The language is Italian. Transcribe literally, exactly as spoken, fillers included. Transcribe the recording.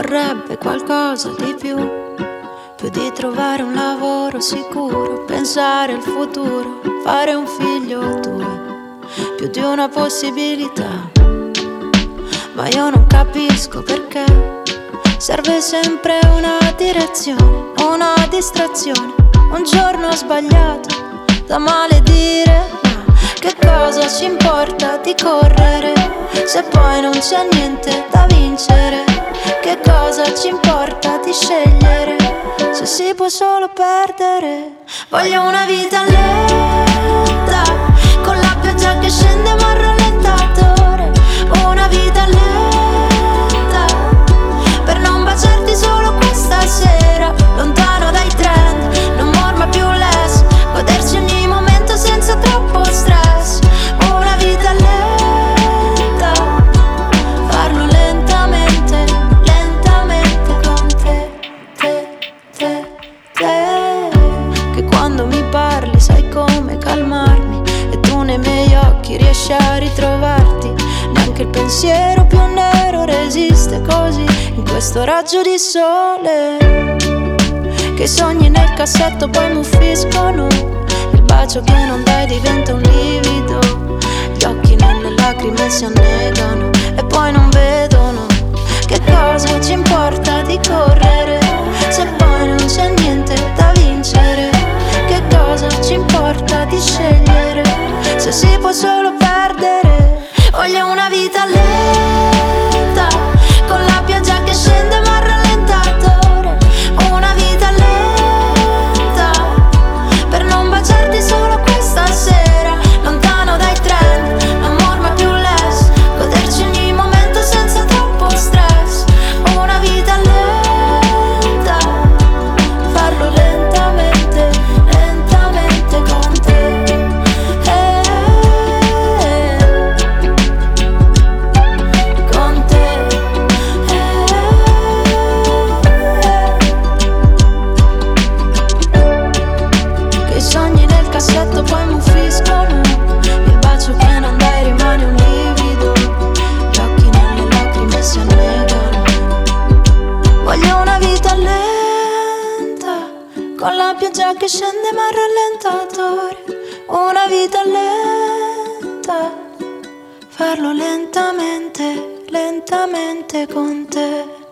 vorrebbe qualcosa di più, più di trovare un lavoro sicuro, pensare al futuro, fare un figlio o due, più di una possibilità. Ma io non capisco perché serve sempre una direzione, una distrazione. Un giorno ho sbagliato, da maledire, ma che cosa ci importa di correre se poi non c'è niente da vincere? Che cosa ci importa di scegliere se si può solo perdere? Voglio una vita lenta, con la pioggia che scende ma al rallentatore. Una vita lenta, per non baciarti solo questa sera, lontano dai trend, non morma più less, godersi ogni momento senza troppo stress. Una vita lenta, farlo lentamente, lentamente con te, te, te, te. Che quando mi parli sai come calmarmi, e tu nei miei occhi riesci a ritrovarti. Neanche il pensiero più nero resiste così in questo raggio di sole. Che i sogni nel cassetto poi muffiscono, il bacio che non dai diventa un livido, gli occhi nelle lacrime si annegano e poi non vedono. Che cosa ci importa di correre se poi non c'è niente da vincere? Che cosa ci importa di scegliere se si può solo perdere? Voglio una vita lenta, con la pioggia che scende ma al rallentatore. Una vita lenta, per non baciarti solo questa sera, lontano dai trend, non morma più less, goderci ogni momento senza troppo stress. Una vita lenta, farlo lentamente, lentamente con te. Eh, con te. Eh, che i sogni nel cassetto poi muffiscono, il bacio che non dai rimane un livido, gli occhi nelle lacrime si annegano. Voglio una vita lenta, con la pioggia che scende ma al rallentatore. Una vita lenta, farlo lentamente, lentamente con te.